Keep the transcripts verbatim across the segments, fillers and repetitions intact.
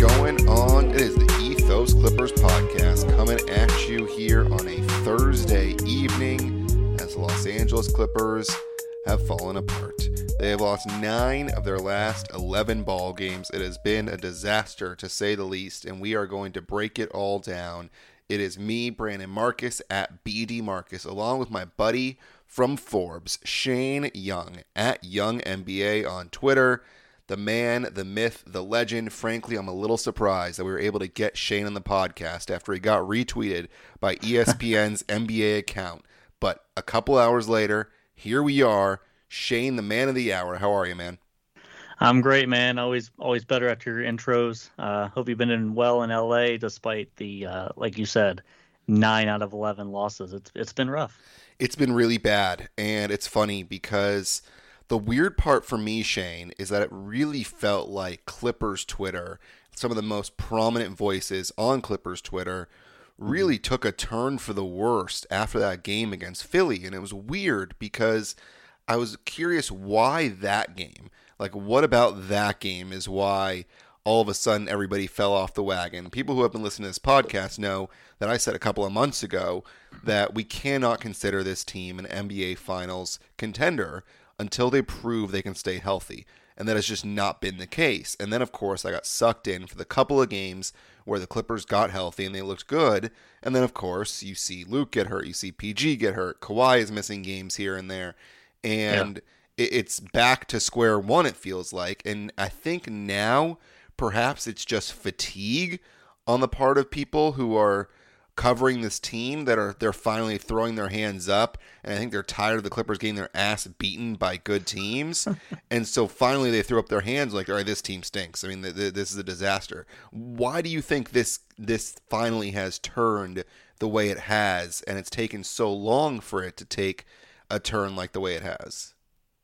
going on? It is the Ethos Clippers podcast coming at you here on a Thursday evening as the Los Angeles Clippers have fallen apart. They have lost nine of their last eleven ball games. It has been a disaster to say the least, and we are going to break it all down. It is me, Brandon Marcus, at B D Marcus, along with my buddy from Forbes, Shane Young, at Young N B A on Twitter. The man, the myth, the legend. Frankly, I'm a little surprised that we were able to get Shane on the podcast after he got retweeted by E S P N's N B A account. But a couple hours later, here we are. Shane, the man of the hour. How are you, man? I'm great, man. Always always better after your intros. Uh, hope you've been in well in L A despite the, uh, like you said, nine out of eleven losses. It's It's been rough. It's been really bad, and it's funny because the weird part for me, Shane, is that it really felt like Clippers Twitter, some of the most prominent voices on Clippers Twitter, really took a turn for the worst after that game against Philly. And it was weird because I was curious why that game. Like, what about that game is why all of a sudden everybody fell off the wagon? People who have been listening to this podcast know that I said a couple of months ago that we cannot consider this team an N B A Finals contender until they prove they can stay healthy. And that has just not been the case. And then, of course, I got sucked in for the couple of games where the Clippers got healthy and they looked good. And then, of course, you see Luke get hurt. You see P G get hurt. Kawhi is missing games here and there. And yeah. it's back to square one, it feels like. And I think now perhaps it's just fatigue on the part of people who are covering this team that are they're finally throwing their hands up, and I think they're tired of the Clippers getting their ass beaten by good teams. And so finally they threw up their hands like, all right, this team stinks. I mean, th- th- this is a disaster. Why do you think this this finally has turned the way it has, and it's taken so long for it to take a turn like the way it has?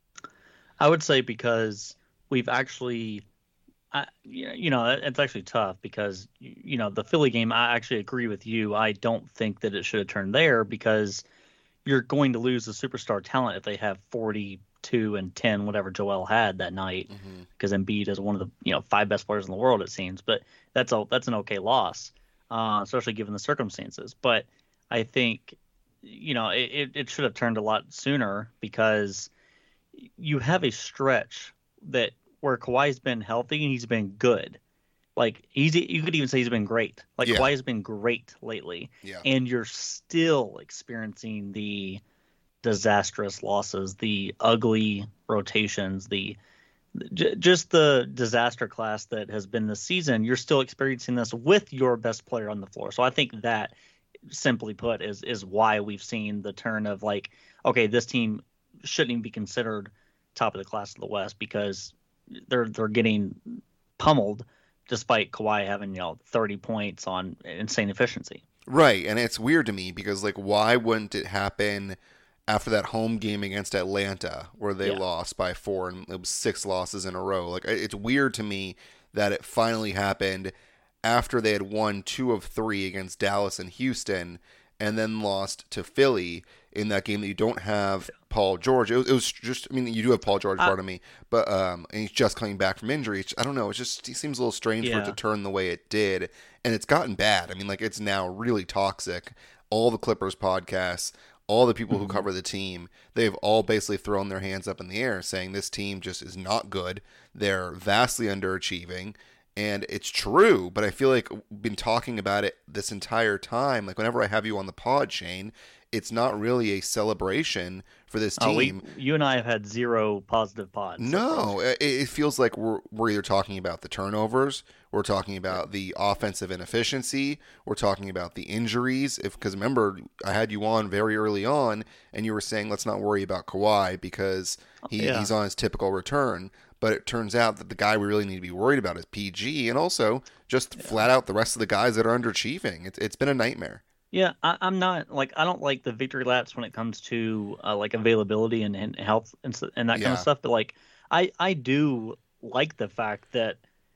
I would say because we've actually I, you know, it's actually tough because, you know, the Philly game, I actually agree with you. I don't think that it should have turned there because you're going to lose the superstar talent if they have forty-two and ten, whatever Joel had that night, mm-hmm. because Embiid is one of the, you know, five best players in the world, it seems. But that's a, that's an okay loss, uh, especially given the circumstances. But I think, you know, it, it should have turned a lot sooner because you have a stretch that where Kawhi's been healthy and he's been good. Like, he's, you could even say he's been great. Like, yeah. Kawhi has been great lately. Yeah. And you're still experiencing the disastrous losses, the ugly rotations, the j- just the disaster class that has been this season. You're still experiencing this with your best player on the floor. So I think that, simply put, is is why we've seen the turn of, like, okay, this team shouldn't even be considered top of the class of the West because they're they're getting pummeled despite Kawhi having, you know, thirty points on insane efficiency. Right, and it's weird to me because, like, why wouldn't it happen after that home game against Atlanta where they yeah. lost by four and it was six losses in a row? Like, it's weird to me that it finally happened after they had won two of three against Dallas and Houston and then lost to Philly in that game that you don't have Paul George. It was, it was just, I mean, you do have Paul George, pardon me, but um, and he's just coming back from injury. I don't know. It's just, it seems a little strange yeah. for it to turn the way it did. And it's gotten bad. I mean, like, it's now really toxic. All the Clippers podcasts, all the people mm-hmm. who cover the team, they've all basically thrown their hands up in the air saying this team just is not good. They're vastly underachieving. And it's true, but I feel like we've been talking about it this entire time. Like, whenever I have you on the pod, Shane, it's not really a celebration for this team. Oh, we, you and I have had zero positive pods. No, it, it feels like we're we're either talking about the turnovers, we're talking about the offensive inefficiency, we're talking about the injuries. If because remember, I had you on very early on, and you were saying let's not worry about Kawhi because he, yeah. he's on his typical return. But it turns out that the guy we really need to be worried about is P G, and also just yeah. flat out the rest of the guys that are underachieving. It's it's been a nightmare. Yeah, I, I'm not like I don't like the victory laps when it comes to uh, like availability and, and health and, and that yeah. kind of stuff. But like I I do like the fact that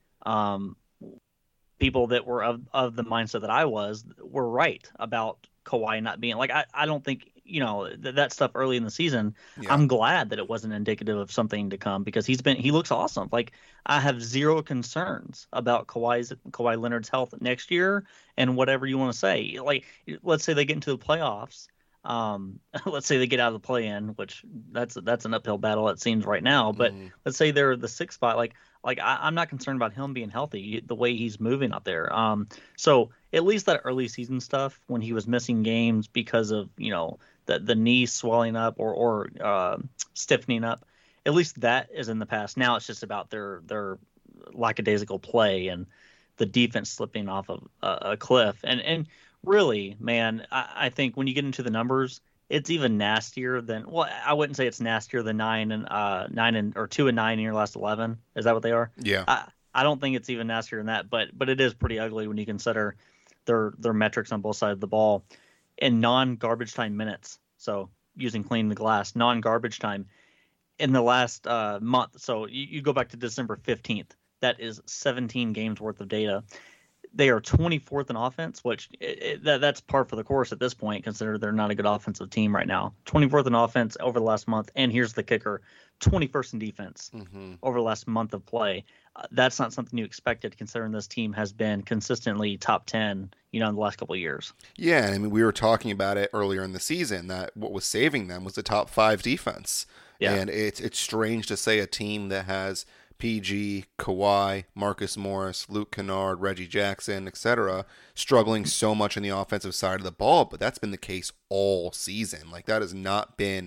um people that were of, of the mindset that I was were right about Kawhi not being like I, I don't think you know, th- that stuff early in the season. Yeah. I'm glad that it wasn't indicative of something to come because he's been he looks awesome. Like I have zero concerns about Kawhi's Kawhi Leonard's health next year and whatever you want to say. Like let's say they get into the playoffs. Um, let's say they get out of the play-in, which that's that's an uphill battle it seems right now. But Mhm. let's say they're the sixth spot. Like like I, I'm not concerned about him being healthy the way he's moving out there. Um, so at least that early season stuff when he was missing games because of you know the the knee swelling up or or uh, stiffening up, at least that is in the past. Now it's just about their their lackadaisical play and the defense slipping off of a, a cliff. And and really, man, I, I think when you get into the numbers, it's even nastier than. Well, I wouldn't say it's nastier than nine and uh nine and or two and nine in your last eleven. Is that what they are? Yeah. I I don't think it's even nastier than that, but but it is pretty ugly when you consider their their metrics on both sides of the ball in non-garbage time minutes. So using clean the glass, non-garbage time in the last uh, month. So you, you go back to December fifteenth. That is seventeen games worth of data. They are twenty-fourth in offense, which it, it, that, that's par for the course at this point, consider they're not a good offensive team right now. twenty-fourth in offense over the last month. And here's the kicker, twenty-first in defense Mm-hmm. over the last month of play. Uh, that's not something you expected considering this team has been consistently top ten, you know, in the last couple of years. Yeah, I mean, we were talking about it earlier in the season that what was saving them was the top five defense. Yeah. And it's it's strange to say a team that has P G, Kawhi, Marcus Morris, Luke Kennard, Reggie Jackson, et cetera, struggling so much on the offensive side of the ball, but that's been the case all season. Like that has not been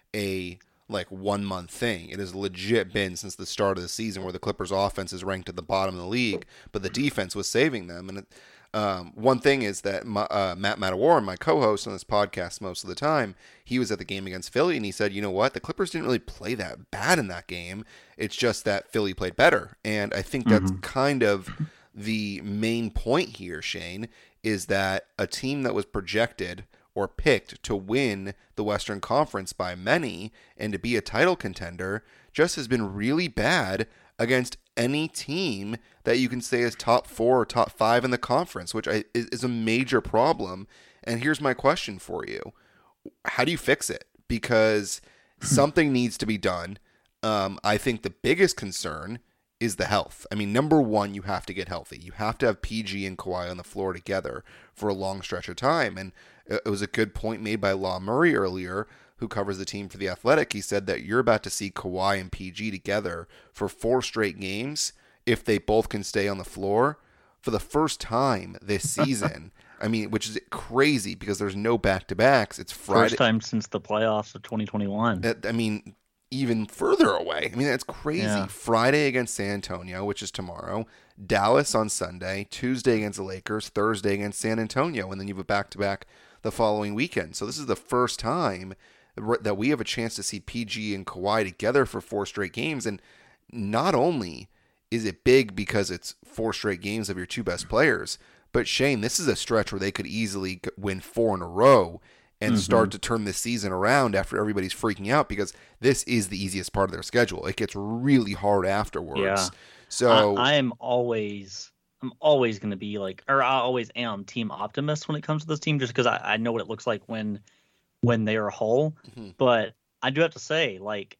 a like one month thing. It has legit been since the start of the season where the Clippers offense is ranked at the bottom of the league, but the defense was saving them. And it, um, one thing is that my, uh, Matt Matawaran, my co-host on this podcast most of the time, he was at the game against Philly and he said, you know what, the Clippers didn't really play that bad in that game. It's just that Philly played better. And I think that's Mhm. kind of the main point here, Shane, is that a team that was projected or picked to win the Western Conference by many and to be a title contender just has been really bad against any team that you can say is top four or top five in the conference, which I, is, is a major problem. And here's my question for you. How do you fix it? Because something needs to be done. Um, I think the biggest concern is the health. I mean, number one, you have to get healthy. You have to have P G and Kawhi on the floor together for a long stretch of time. And it was a good point made by Law Murray earlier, who covers the team for The Athletic. He said that you're about to see Kawhi and P G together for four straight games if they both can stay on the floor for the first time this season. I mean, which is crazy because there's no back-to-backs. It's Friday. First time since the playoffs of twenty twenty-one. That, I mean, even further away. I mean, that's crazy. Yeah. Friday against San Antonio, which is tomorrow. Dallas on Sunday. Tuesday against the Lakers. Thursday against San Antonio. And then you have a back-to-back the following weekend. So this is the first time that we have a chance to see P G and Kawhi together for four straight games. And not only is it big because it's four straight games of your two best players, but Shane, this is a stretch where they could easily win four in a row and mm-hmm. start to turn this season around after everybody's freaking out, because this is the easiest part of their schedule. It gets really hard afterwards. Yeah. So I, I am always, I'm always going to be like, or I always am team optimist when it comes to this team, just because I, I know what it looks like when, when they are whole. Mm-hmm. But I do have to say, like,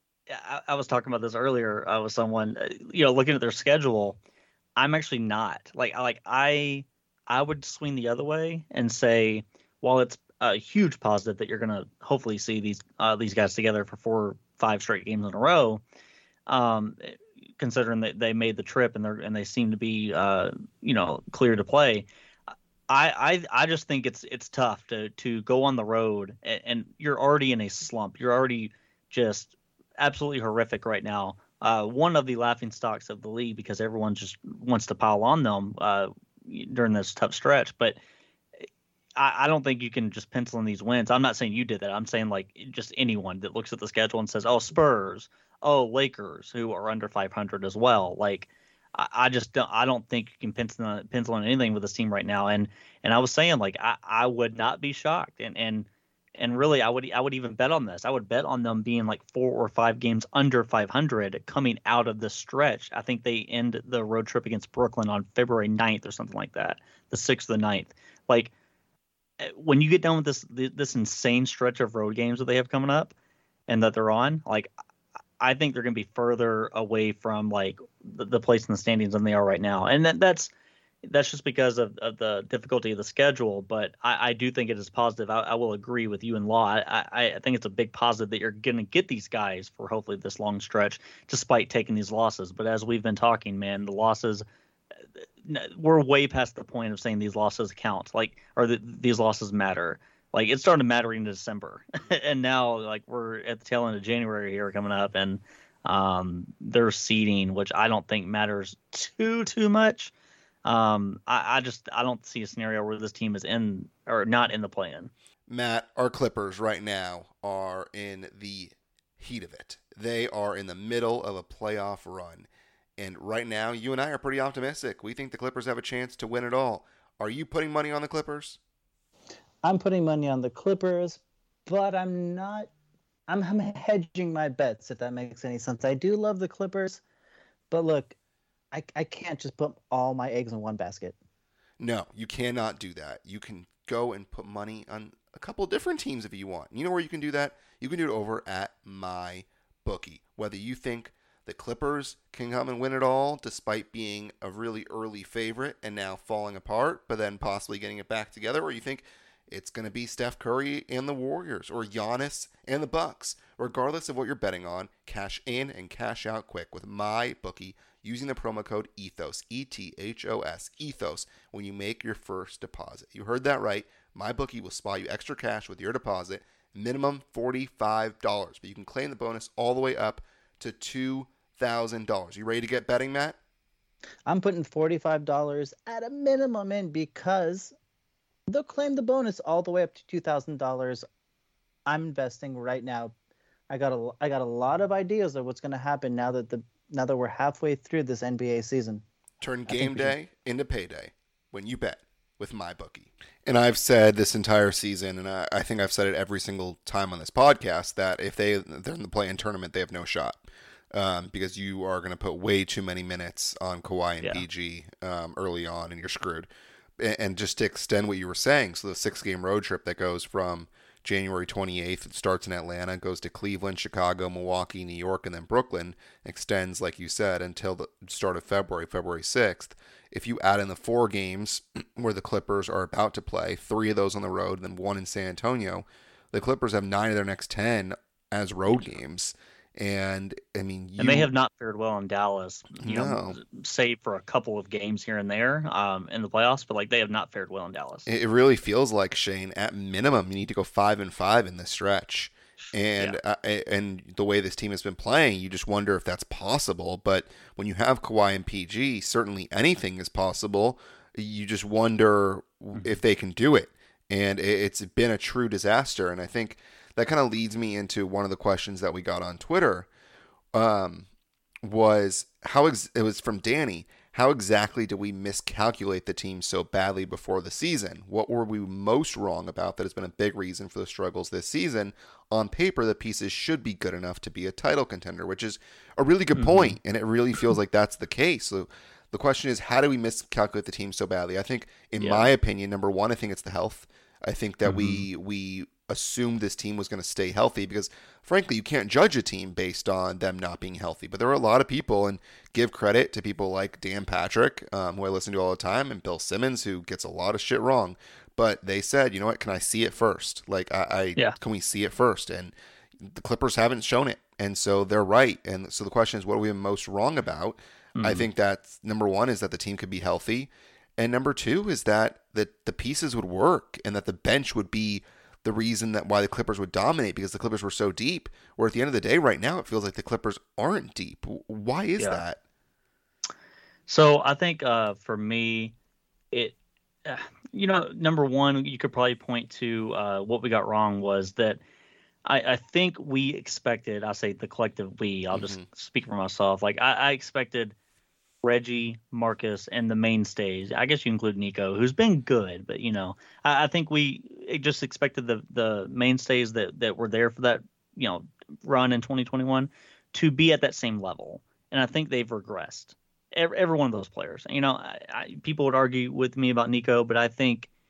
I, I was talking about this earlier uh, with someone, uh, you know, looking at their schedule. I'm actually not like, I like I, I would swing the other way and say, while it's a huge positive that you're going to hopefully see these uh, these guys together for four, five straight games in a row, um, considering that they made the trip and they and they seem to be, uh, you know, clear to play. I, I I just think it's it's tough to to go on the road and, and you're already in a slump. You're already just absolutely horrific right now. Uh, one of the laughing stocks of the league because everyone just wants to pile on them uh, during this tough stretch. But I, I don't think you can just pencil in these wins. I'm not saying you did that. I'm saying like just anyone that looks at the schedule and says, oh, Spurs, oh, Lakers, who are under five hundred as well. Like I, I just don't, I don't think you can pencil on, pencil on anything with this team right now. And and I was saying like I, I would not be shocked. And and And really, I would I would even bet on this. I would bet on them being like four or five games under five hundred coming out of the stretch. I think they end the road trip against Brooklyn on February ninth or something like that, the sixth or the ninth. Like, when you get done with this this insane stretch of road games that they have coming up and that they're on, like I think they're going to be further away from like the, the place in the standings than they are right now, and that that's that's just because of, of the difficulty of the schedule. But I, I do think it is positive. I, I will agree with you and Law. I, I, I think it's a big positive that you're going to get these guys for hopefully this long stretch, despite taking these losses. But as we've been talking, man, the losses, we're way past the point of saying these losses count, like, or that these losses matter. Like it started mattering in December, and now like we're at the tail end of January here coming up, and um, they're seeding, which I don't think matters too too much. Um, I, I just I don't see a scenario where this team is in or not in the play-in. Matt, our Clippers right now are in the heat of it. They are in the middle of a playoff run, and right now you and I are pretty optimistic. We think the Clippers have a chance to win it all. Are you putting money on the Clippers? I'm putting money on the Clippers, but I'm not. I'm, I'm hedging my bets, if that makes any sense. I do love the Clippers, but look, I, I can't just put all my eggs in one basket. No, you cannot do that. You can go and put money on a couple different teams if you want. You know where you can do that? You can do it over at MyBookie. Whether you think the Clippers can come and win it all despite being a really early favorite and now falling apart, but then possibly getting it back together, or you think it's going to be Steph Curry and the Warriors or Giannis and the Bucks. Regardless of what you're betting on, cash in and cash out quick with MyBookie using the promo code ETHOS, E T H O S, ETHOS, when you make your first deposit. You heard that right. MyBookie will spot you extra cash with your deposit, minimum forty-five dollars, but you can claim the bonus all the way up to two thousand dollars. You ready to get betting, Matt? I'm putting forty-five dollars at a minimum in because they'll claim the bonus all the way up to two thousand dollars. I'm investing right now. I got a, I got a lot of ideas of what's going to happen now that the now that we're halfway through this N B A season. Turn game day should... into payday when you bet with MyBookie. And I've said this entire season, and I, I think I've said it every single time on this podcast, that if they, they're in the play-in tournament, they have no shot. Um, because you are going to put way too many minutes on Kawhi and yeah. P G um, early on, and you're screwed. And just to extend what you were saying, so the six-game road trip that goes from January twenty-eighth, it starts in Atlanta, goes to Cleveland, Chicago, Milwaukee, New York, and then Brooklyn, extends, like you said, until the start of February, February sixth. If you add in the four games where the Clippers are about to play, three of those on the road, and then one in San Antonio, the Clippers have nine of their next ten as road games. And I mean, you, and they have not fared well in Dallas, you no. know, save for a couple of games here and there um, in the playoffs. But like, they have not fared well in Dallas. It really feels like, Shane, at minimum, you need to go five and five in this stretch. And yeah. uh, and the way this team has been playing, you just wonder if that's possible. But when you have Kawhi and P G, certainly anything is possible. You just wonder mm-hmm. if they can do it. And it's been a true disaster. And I think that kind of leads me into one of the questions that we got on Twitter. Um, was how ex- it was from Danny. How exactly do we miscalculate the team so badly before the season? What were we most wrong about that has been a big reason for the struggles this season? On paper, the pieces should be good enough to be a title contender, which is a really good mm-hmm. point, and it really feels like that's the case. So the question is, how do we miscalculate the team so badly? I think, in yeah. my opinion, number one, I think it's the health. I think that mm-hmm. we we assumed this team was going to stay healthy because, frankly, you can't judge a team based on them not being healthy. But there are a lot of people, and give credit to people like Dan Patrick, um, who I listen to all the time, and Bill Simmons, who gets a lot of shit wrong. But they said, you know what, can I see it first? Like, I, I yeah. can we see it first? And the Clippers haven't shown it. And so they're right. And so the question is, what are we most wrong about? Mm-hmm. I think that number one is that the team could be healthy. And number two is that the, the pieces would work and that the bench would be the reason that why the Clippers would dominate, because the Clippers were so deep, where at the end of the day right now it feels like the Clippers aren't deep. Why is yeah. that? So I think uh, for me, it, uh, you know, number one, you could probably point to uh, what we got wrong was that I, I think we expected, I say the collective we, I'll mm-hmm. just speak for myself. Like I, I expected Reggie, Marcus, and the mainstays. I guess you include Nico, who's been good, but you know, I, I think we just expected the the mainstays that that were there for that, you know, run in twenty twenty-one to be at that same level, and I think they've regressed. Every, every one of those players. You know, I, I, people would argue with me about Nico, but I think,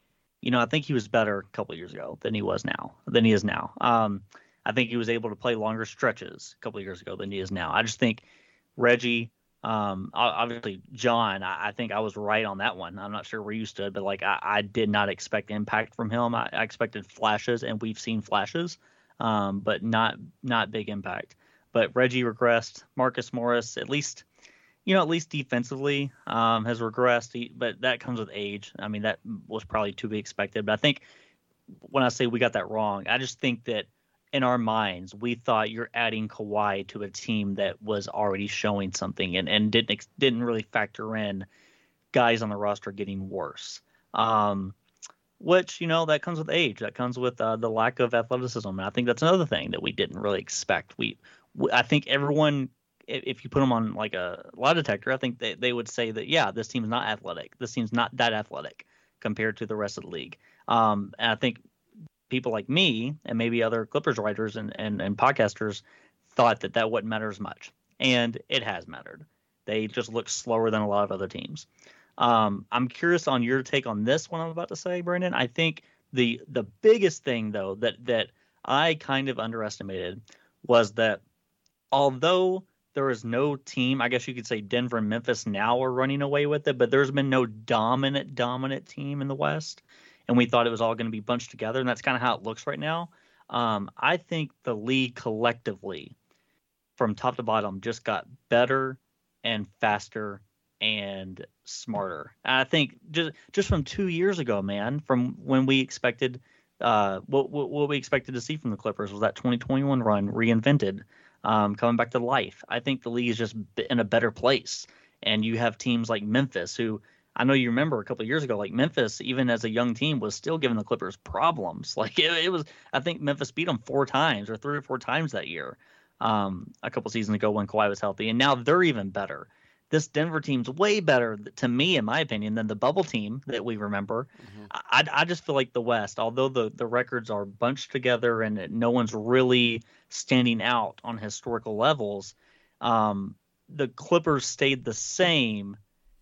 you know, I think he was better a couple of years ago than he was now, than he is now. Um, I think he was able to play longer stretches a couple of years ago than he is now. I just think Reggie, um, obviously John, I, I think I was right on that one. I'm not sure where you stood, but like I, I did not expect impact from him. I, I expected flashes, and we've seen flashes, um, but not not big impact. But Reggie regressed. Marcus Morris, at least, you know, at least defensively, um, has regressed. He, but that comes with age. I mean, that was probably to be expected. But I think when I say we got that wrong, I just think that in our minds, we thought you're adding Kawhi to a team that was already showing something, and, and didn't didn't really factor in guys on the roster getting worse. Um, which, you know, that comes with age. That comes with uh, the lack of athleticism. And I think that's another thing that we didn't really expect. We, we I think everyone, if you put them on like a lie detector, I think they, they would say that, yeah, this team's not athletic. This team's not that athletic compared to the rest of the league. Um, and I think people like me and maybe other Clippers writers and, and, and podcasters thought that that wouldn't matter as much. And it has mattered. They just look slower than a lot of other teams. Um, I'm curious on your take on this one I'm about to say, Brandon. I think the the biggest thing, though, that that I kind of underestimated was that although there is no team, I guess you could say Denver and Memphis now are running away with it, but there's been no dominant, dominant team in the West. And we thought it was all going to be bunched together, and that's kind of how it looks right now. Um, I think the league collectively, from top to bottom, just got better and faster and smarter. And I think just just from two years ago, man, from when we expected uh, what, what what we expected to see from the Clippers was that twenty twenty-one run reinvented, um, coming back to life. I think the league is just in a better place, and you have teams like Memphis who. I know you remember a couple of years ago, like Memphis, even as a young team, was still giving the Clippers problems. Like it, it was, I think Memphis beat them four times or three or four times that year, um, a couple seasons ago when Kawhi was healthy, and now they're even better. This Denver team's way better to me, in my opinion, than the bubble team that we remember. Mm-hmm. I, I just feel like the West, although the, the records are bunched together and no one's really standing out on historical levels, um, the Clippers stayed the same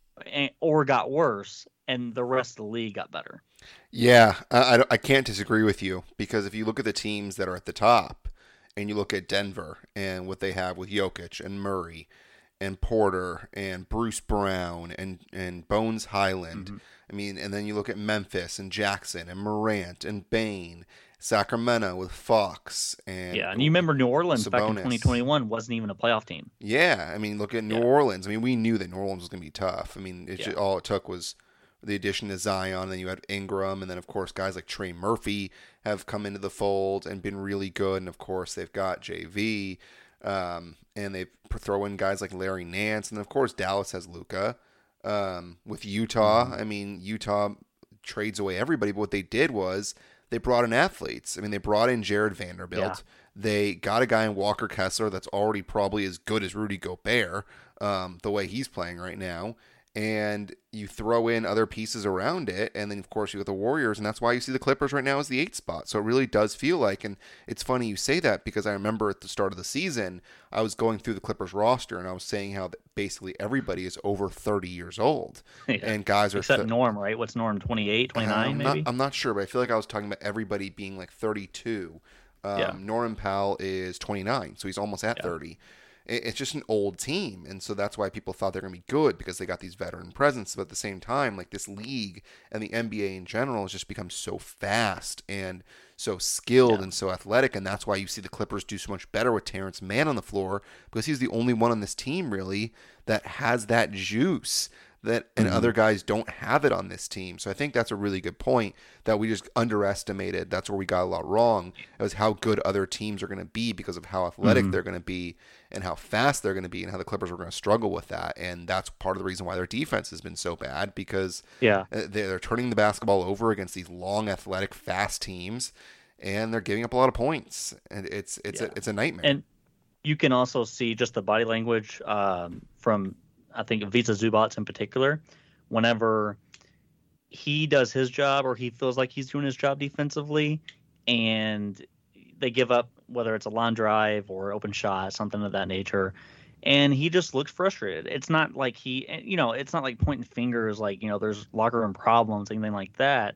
or got worse, and the rest of the league got better. Yeah, I, I can't disagree with you, because if you look at the teams that are at the top, and you look at Denver and what they have with Jokic and Murray and Porter and Bruce Brown and, and Bones Highland, mm-hmm. I mean, and then you look at Memphis and Jackson and Morant and Bane, Sacramento with Fox and yeah, and you remember New Orleans Sabonis. Back in twenty twenty-one wasn't even a playoff team. Yeah, I mean, look at New yeah. Orleans. I mean, we knew that New Orleans was going to be tough. I mean, it yeah. just, all it took was the addition of Zion, and then you had Ingram, and then of course guys like Trey Murphy have come into the fold and been really good, and of course they've got J V, um, and they throw in guys like Larry Nance, and of course Dallas has Luka. Um, with Utah, mm-hmm. I mean, Utah trades away everybody, but what they did was they brought in athletes. I mean, they brought in Jared Vanderbilt. Yeah. They got a guy in Walker Kessler that's already probably as good as Rudy Gobert, um, the way he's playing right now. And you throw in other pieces around it, and then, of course, you got the Warriors, and that's why you see the Clippers right now as the eighth spot. So it really does feel like, and it's funny you say that, because I remember at the start of the season, I was going through the Clippers roster, and I was saying how basically everybody is over thirty years old. Yeah. And guys are... Except th- Norm, right? What's Norm, twenty-eight, twenty-nine, I'm maybe? Not, I'm not sure, but I feel like I was talking about everybody being like thirty-two. Um, yeah. Norman Powell is twenty-nine, so he's almost at yeah. thirty. It's just an old team, and so that's why people thought they're going to be good, because they got these veteran presence. But at the same time, like, this league and the N B A in general has just become so fast and so skilled yeah. and so athletic, and that's why you see the Clippers do so much better with Terrence Mann on the floor, because he's the only one on this team, really, that has that juice that and mm-hmm. other guys don't have it on this team. So I think that's a really good point that we just underestimated. That's where we got a lot wrong. It was how good other teams are going to be because of how athletic mm-hmm. they're going to be and how fast they're going to be, and how the Clippers were going to struggle with that. And that's part of the reason why their defense has been so bad, because yeah. they're turning the basketball over against these long, athletic, fast teams, and they're giving up a lot of points. And it's it's yeah. a it's a nightmare. And you can also see just the body language um, from, I think, Ivica Zubac in particular. Whenever he does his job, or he feels like he's doing his job defensively, and they give up, whether it's a line drive or open shot, something of that nature, and he just looks frustrated. It's not like he, you know, it's not like pointing fingers, like, you know, there's locker room problems, anything like that.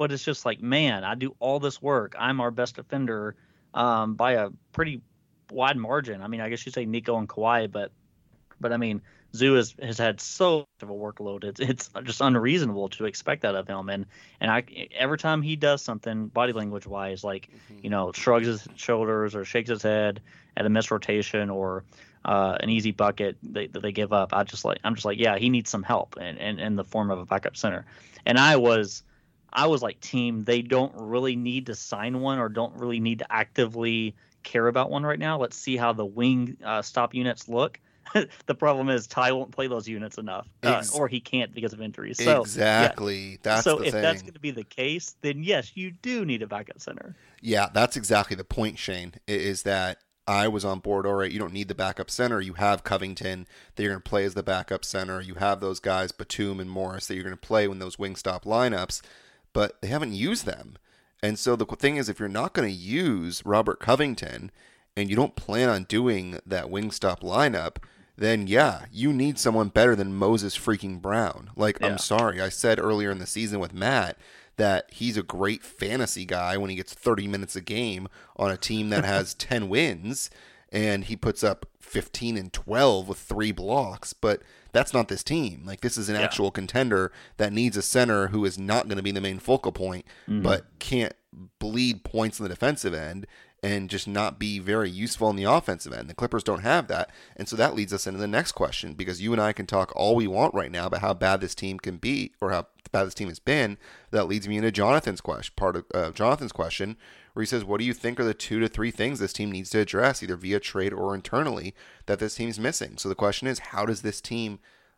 but it's just like, man, I do all this work. I'm our best defender um, by a pretty wide margin. I mean, I guess you say Nico and Kawhi, but but I mean, Zoo has, has had so much of a workload. It's it's just unreasonable to expect that of him. And and I every time he does something body language wise, like mm-hmm. you know, shrugs his shoulders or shakes his head at a missed rotation or uh, an easy bucket that they, they give up, I just like I'm just like, yeah, he needs some help in, in, in the form of a backup center. And I was I was like, team, they don't really need to sign one or don't really need to actively care about one right now. Let's see how the wing uh, stop units look. The problem is Ty won't play those units enough, uh, Ex- or he can't because of injuries. So, exactly. Yeah. That's so the if thing. that's going to be the case, then yes, you do need a backup center. Yeah, that's exactly the point, Shane, is that I was on board. All right, you don't need the backup center. You have Covington that you're going to play as the backup center. You have those guys, Batum and Morris, that you're going to play when those wing stop lineups, but they haven't used them. And so the thing is, if you're not going to use Robert Covington and you don't plan on doing that wing stop lineup, then yeah, you need someone better than Moses freaking Brown. Like, yeah. I'm sorry. I said earlier in the season with Matt that he's a great fantasy guy when he gets thirty minutes a game on a team that has ten wins and he puts up fifteen and twelve with three blocks. But that's not this team. Like, this is an yeah. actual contender that needs a center who is not going to be the main focal point, mm-hmm. but can't bleed points on the defensive end and just not be very useful on the offensive end. The Clippers don't have that. And so that leads us into the next question, because you and I can talk all we want right now about how bad this team can be or how bad this team has been. That leads me into Jonathan's question, part of uh, Jonathan's question, where he says, what do you think are the two to three things this team needs to address, either via trade or internally, that this team's missing? So the question is, how does this team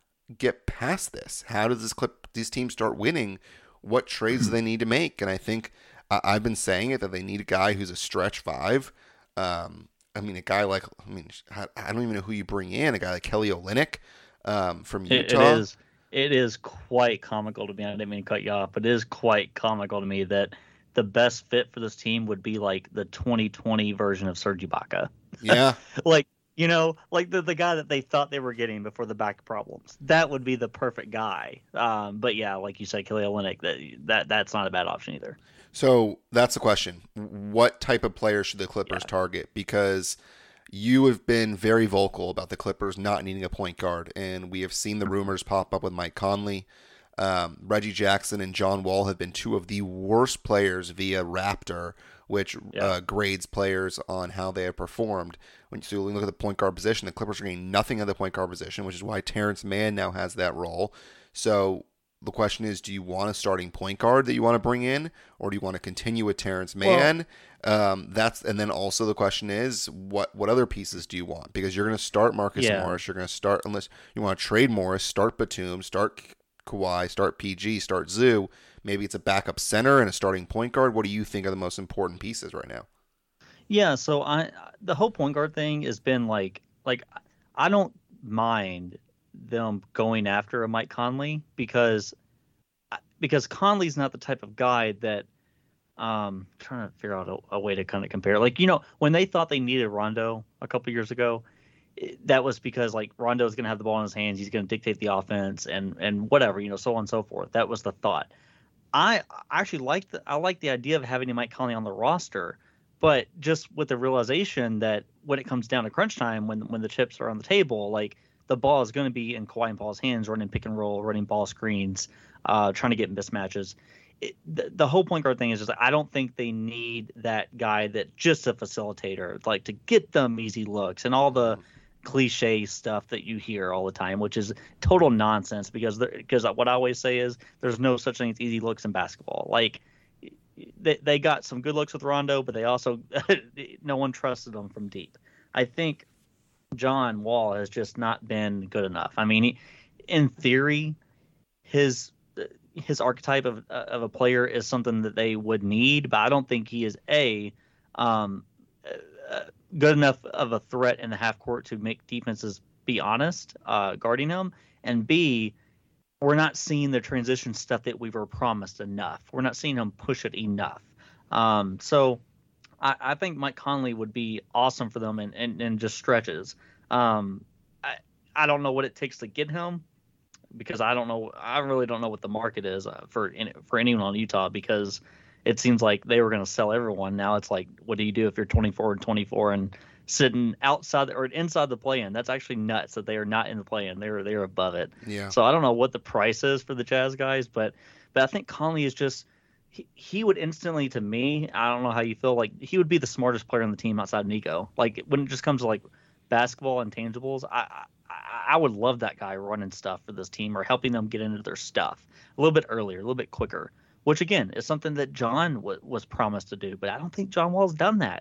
get past this? How does this clip these teams start winning? What trades do they need to make? And I think I've been saying it, that they need a guy who's a stretch five. Um, I mean, a guy like, I mean, I don't even know who you bring in. A guy like Kelly Olynyk um, from Utah. It, it is, it is quite comical to me. I didn't mean to cut you off, but it is quite comical to me that the best fit for this team would be like the twenty twenty version of Serge Ibaka. Yeah, like you know, like the the guy that they thought they were getting before the back problems. That would be the perfect guy. Um, but yeah, like you said, Kelly Olynyk, that that that's not a bad option either. So that's the question. What type of player should the Clippers yeah. target? Because you have been very vocal about the Clippers not needing a point guard, and we have seen the rumors pop up with Mike Conley. Um, Reggie Jackson and John Wall have been two of the worst players via Raptor, which yeah. uh, grades players on how they have performed. When you look at the point guard position, the Clippers are getting nothing at the point guard position, which is why Terrence Mann now has that role. So the question is, do you want a starting point guard that you want to bring in, or do you want to continue with Terrence Mann? Well, um, that's and then also the question is, what what other pieces do you want? Because you're going to start Marcus yeah. Morris, you're going to start, unless you want to trade Morris, start Batum, start Kawhi, start P G, start Zoo. Maybe it's a backup center and a starting point guard. What do you think are the most important pieces right now? Yeah, so I the whole point guard thing has been like like I don't mind them going after a Mike Conley because because Conley's not the type of guy that um I'm trying to figure out a, a way to kind of compare. Like, you know, when they thought they needed Rondo a couple years ago, that was because like Rondo's going to have the ball in his hands, he's going to dictate the offense and and whatever, you know, so on and so forth. That was the thought. I actually like the I like the idea of having Mike Conley on the roster, but just with the realization that when it comes down to crunch time, when when the chips are on the table, like the ball is going to be in Kawhi and Paul's hands, running pick and roll, running ball screens, uh, trying to get mismatches. It, the, the whole point guard thing is just I don't think they need that guy that just a facilitator, like to get them easy looks and all the cliche stuff that you hear all the time, which is total nonsense because because what I always say is there's no such thing as easy looks in basketball. Like they they got some good looks with Rondo, but they also no one trusted them from deep. I think John Wall has just not been good enough. I mean, he, in theory, his his archetype of of a player is something that they would need, but I don't think he is a um, uh, good enough of a threat in the half court to make defenses be honest uh, guarding him. And B, we're not seeing the transition stuff that we were promised enough. We're not seeing him push it enough. Um, so I, I think Mike Conley would be awesome for them and, and, and just stretches. Um, I, I don't know what it takes to get him, because I don't know. I really don't know what the market is uh, for for anyone on Utah, because it seems like they were going to sell everyone. Now it's like, what do you do if you're twenty-four and twenty-four and sitting outside or inside the play-in? That's actually nuts that they are not in the play-in. They're they're above it. Yeah. So I don't know what the price is for the Jazz guys, but but I think Conley is just he, he would instantly, to me, I don't know how you feel, like he would be the smartest player on the team outside of Nico. Like when it just comes to like basketball and tangibles, I, I I would love that guy running stuff for this team or helping them get into their stuff a little bit earlier, a little bit quicker, which again is something that John w- was promised to do, but I don't think John Wall's done that.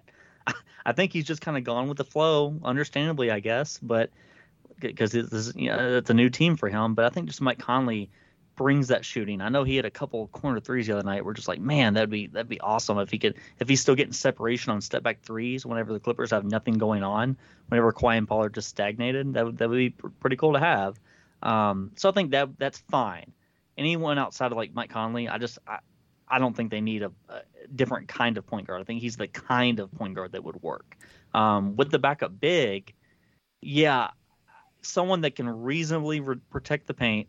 I think he's just kind of gone with the flow, understandably, I guess, but because it's, you know, it's a new team for him. But I think just Mike Conley brings that shooting. I know he had a couple corner threes the other night. We're just like, man, that'd be that'd be awesome if he could, if he's still getting separation on step back threes whenever the Clippers have nothing going on, whenever Kawhi and Paul are just stagnated. That would that would be pr- pretty cool to have. Um, so I think that that's fine. Anyone outside of like Mike Conley, I just I, I don't think they need a, a different kind of point guard. I think he's the kind of point guard that would work. Um, with the backup big, yeah, someone that can reasonably re- protect the paint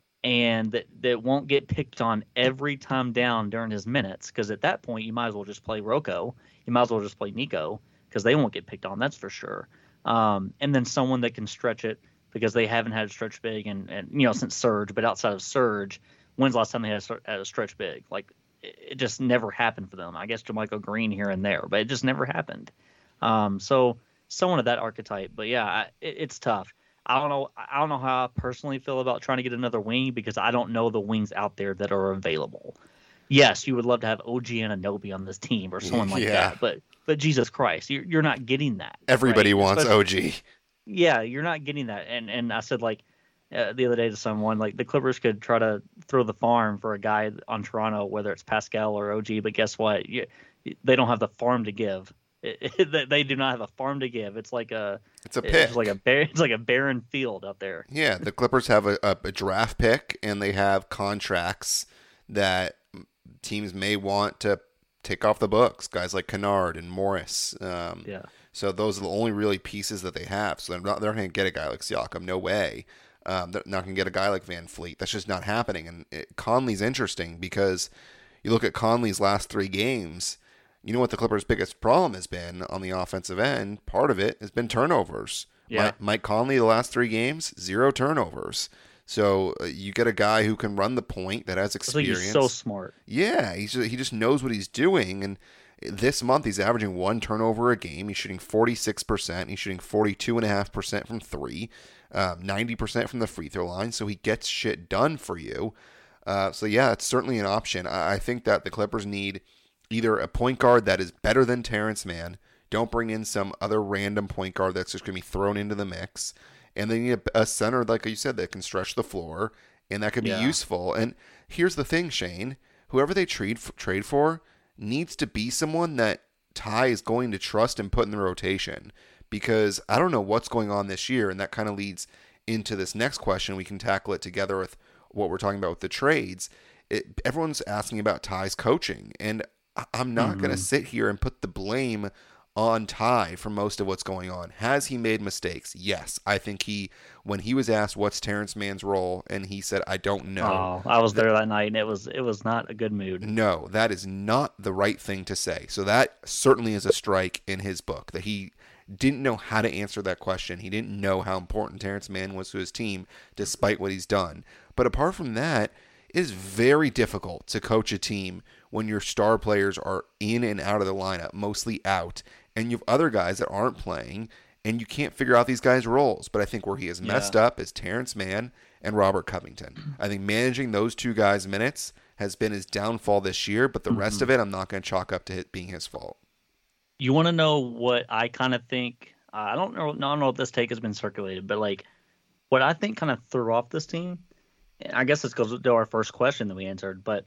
and that, that won't get picked on every time down during his minutes, because at that point you might as well just play Rocco. You might as well just play Nico, because they won't get picked on, that's for sure. Um, and then someone that can stretch it, because they haven't had a stretch big and, and you know since Serge, but outside of Serge, when's the last time they had a, had a stretch big? Like it, it just never happened for them. I guess JaMychal Green here and there, but it just never happened. Um, so someone of that archetype, but yeah, I, it, it's tough. I don't know. I don't know how I personally feel about trying to get another wing, because I don't know the wings out there that are available. Yes, you would love to have O G Anunoby on this team or someone like Yeah. that, but but Jesus Christ, you're you're not getting that. Everybody right? wants Especially- O G. Yeah, you're not getting that. And and I said like uh, the other day to someone, like the Clippers could try to throw the farm for a guy on Toronto, whether it's Pascal or O G, but guess what? You, they don't have the farm to give. It, it, they do not have a farm to give. It's like a It's a it's pick. like a bar, it's like a barren field out there. Yeah, the Clippers have a, a, a draft pick, and they have contracts that teams may want to take off the books. Guys like Kennard and Morris. Um, Yeah. So those are the only really pieces that they have. So they're not they're going to get a guy like Siakam. No way. Um, they're not going to get a guy like Van Fleet. That's just not happening. And it, Conley's interesting because you look at Conley's last three games. You know what the Clippers' biggest problem has been on the offensive end? Part of it has been turnovers. Yeah. Mike, Mike Conley, the last three games, zero turnovers. So uh, you get a guy who can run the point, that has It's like experience. he's so smart. Yeah, he's just, he just knows what he's doing. And this month he's averaging one turnover a game. He's shooting forty-six percent. He's shooting forty-two point five percent from three, um, ninety percent from the free throw line. So he gets shit done for you. Uh, so yeah, it's certainly an option. I, I think that the Clippers need either a point guard that is better than Terrence Mann. Don't bring in some other random point guard that's just going to be thrown into the mix. And they need a, a center, like you said, that can stretch the floor and that can be Yeah. useful. And here's the thing, Shane. Whoever they trade trade for needs to be someone that Ty is going to trust and put in the rotation. Because I don't know what's going on this year, and that kind of leads into this next question. We can tackle it together with what we're talking about with the trades. It, everyone's asking about Ty's coaching, and I'm not Mm-hmm. going to sit here and put the blame on Ty for most of what's going on. Has he made mistakes? Yes. I think he, when he was asked what's Terrence Mann's role, and he said, I don't know. Oh, I was there that night, and it was it was not a good mood. No, that is not the right thing to say. So that certainly is a strike in his book, that he didn't know how to answer that question. He didn't know how important Terrence Mann was to his team, despite what he's done. But apart from that, it is very difficult to coach a team when your star players are in and out of the lineup, mostly out, and you have other guys that aren't playing, and you can't figure out these guys' roles. But I think where he has messed Yeah. up is Terrence Mann and Robert Covington. I think managing those two guys' minutes has been his downfall this year, but the rest of it I'm not going to chalk up to it being his fault. You want to know what I kind of think? Uh, I don't know. I don't know if this take has been circulated, but like what I think kind of threw off this team. And I guess this goes to our first question that we answered, but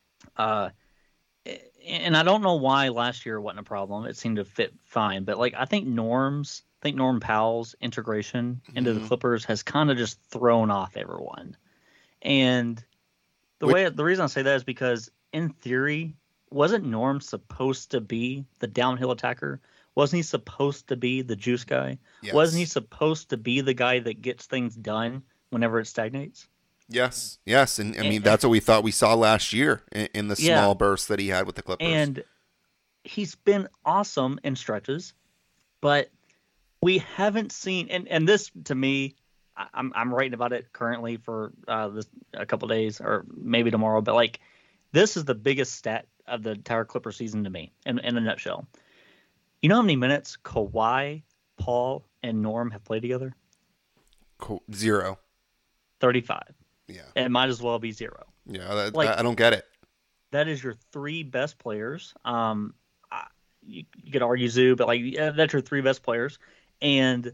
uh, and I don't know why last year wasn't a problem. It seemed to fit fine, but like I think Norm's, I think Norm Powell's integration into Mhm. the Clippers has kind of just thrown off everyone. And the Wait- way the reason I say that is because in theory, wasn't Norm supposed to be the downhill attacker? Wasn't he supposed to be the juice guy? Yes. Wasn't he supposed to be the guy that gets things done whenever it stagnates? Yes, yes, and I mean And, that's what we thought we saw last year in, in the yeah, small bursts that he had with the Clippers. and he's been awesome in stretches, but we haven't seen. And, and this to me, I- I'm I'm writing about it currently for uh, this a couple days or maybe tomorrow. But like, this is the biggest stat of the entire Clipper season to me, in in a nutshell. You know how many minutes Kawhi, Paul, and Norm have played together? Cool. Zero. thirty-five. Yeah, It might as well be zero. yeah. That, Like, I I don't get it. that is your three best players. Um, I- you, you could argue Zoo, but like yeah, that's your three best players, and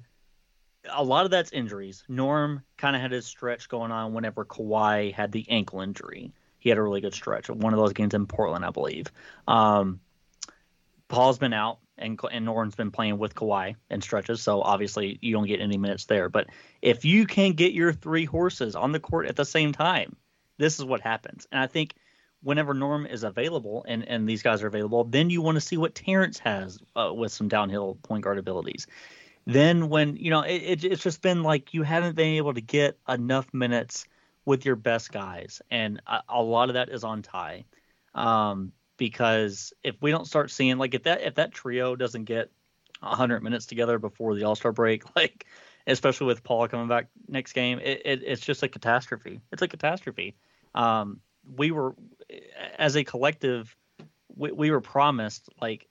a lot of that's injuries. Norm kind of had his stretch going on whenever Kawhi had the ankle injury. He had a really good stretch. One of those games in Portland, I believe. Um, Paul's been out, and and Norm's been playing with Kawhi in stretches, so obviously you don't get any minutes there. But if you can get your three horses on the court at the same time, this is what happens. And I think whenever Norm is available and, and these guys are available, then you want to see what Terrence has uh, with some downhill point guard abilities. Then when, you know, it, it, it's just been like you haven't been able to get enough minutes with your best guys. And a, a lot of that is on Ty. Um, because if we don't start seeing, like if that if that trio doesn't get one hundred minutes together before the All-Star break, like especially with Paul coming back next game, it, it, it's just a catastrophe. It's a catastrophe. Um, we were, as a collective, we, we were promised like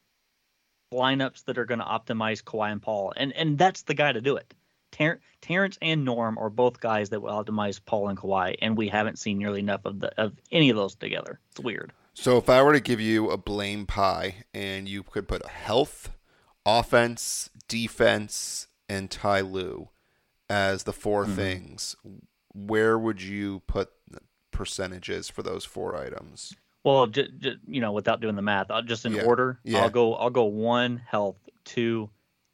lineups that are going to optimize Kawhi and Paul, and and that's the guy to do it. Ter- Terrence and Norm are both guys that will optimize Paul and Kawhi, and we haven't seen nearly enough of the of any of those together. It's weird. So if I were to give you a blame pie and you could put health, offense, defense, and Ty Lue as the four mm-hmm. things, where would you put percentages for those four items? Well, j- j- you know, without doing the math, I'll, just in yeah. order, yeah. I'll go. I'll go one health, two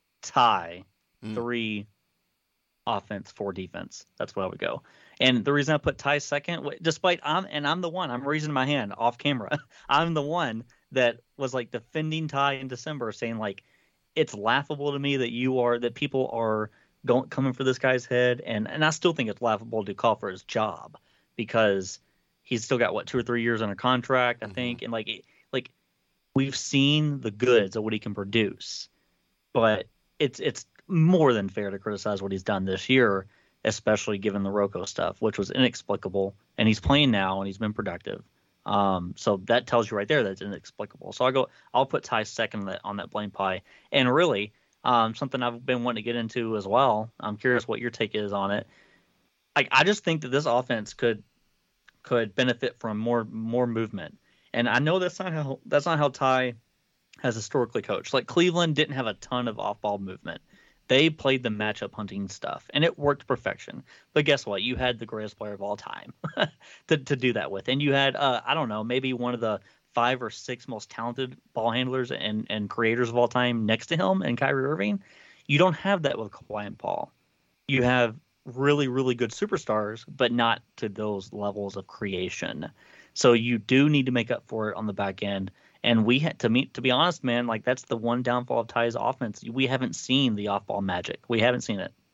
Ty, mm. three offense, four defense. That's what I would go. And the reason I put Ty second, despite I'm and I'm the one, I'm raising my hand off camera. I'm the one that was like defending Ty in December, saying like it's laughable to me that you are that people are going coming for this guy's head, and and I still think it's laughable to call for his job because he's still got what two or three years under contract, I mm-hmm. think, and like like we've seen the goods of what he can produce, but it's it's more than fair to criticize what he's done this year, especially given the Rocco stuff, which was inexplicable. And he's playing now, and he's been productive. Um, so that tells you right there that it's inexplicable. So I go, I'll put Ty second on that, on that blame pie. And really, um, something I've been wanting to get into as well. I'm curious what your take is on it. Like, I just think that this offense could could benefit from more more movement. And I know that's not how that's not how Ty has historically coached. Like Cleveland didn't have a ton of off-ball movement. They played the matchup hunting stuff, and it worked to perfection. But guess what? You had the greatest player of all time to, to do that with. And you had, uh, I don't know, maybe one of the five or six most talented ball handlers and, and creators of all time next to him and Kyrie Irving. You don't have that with Kawhi and Paul. You have really, really good superstars, but not to those levels of creation. So you do need to make up for it on the back end. And we had to meet, to be honest, man, like that's the one downfall of Ty's offense. We haven't seen the off-ball magic. We haven't seen it.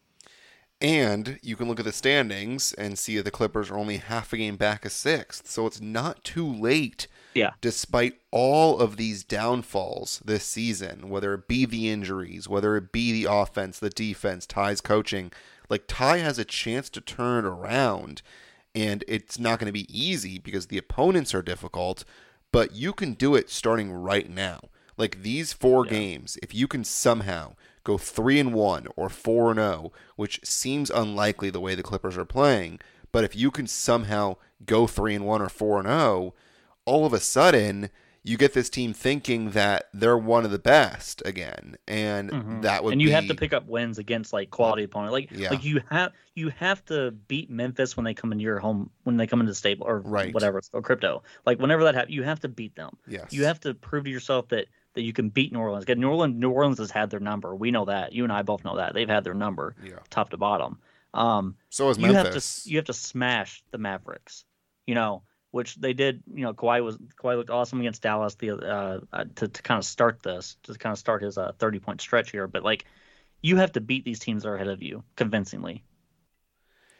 And you can look at the standings and see that the Clippers are only half a game back of sixth. So it's not too late. Yeah. Despite all of these downfalls this season, whether it be the injuries, whether it be the offense, the defense, Ty's coaching, like Ty has a chance to turn it around. And it's not going to be easy because the opponents are difficult. But you can do it starting right now. Like these four yeah. games, if you can somehow go three and one or four and zero, which seems unlikely the way the Clippers are playing, but if you can somehow go three and one or four and zero, all of a sudden you get this team thinking that they're one of the best again, and mm-hmm. that would and you be... have to pick up wins against like quality opponents. Like yeah. like you have you have to beat Memphis when they come into your home when they come into the stable or right. whatever or crypto. Like whenever that happens, you have to beat them. Yes. You have to prove to yourself that that you can beat New Orleans. Because New Orleans New Orleans has had their number. We know that. You and I both know that they've had their number, yeah. top to bottom. Um, so is you Memphis. have to you have to smash the Mavericks. You know. Which they did, you know, Kawhi was Kawhi looked awesome against Dallas the uh, uh to to kind of start this, to kind of start his uh thirty point stretch here. But like, you have to beat these teams that are ahead of you convincingly.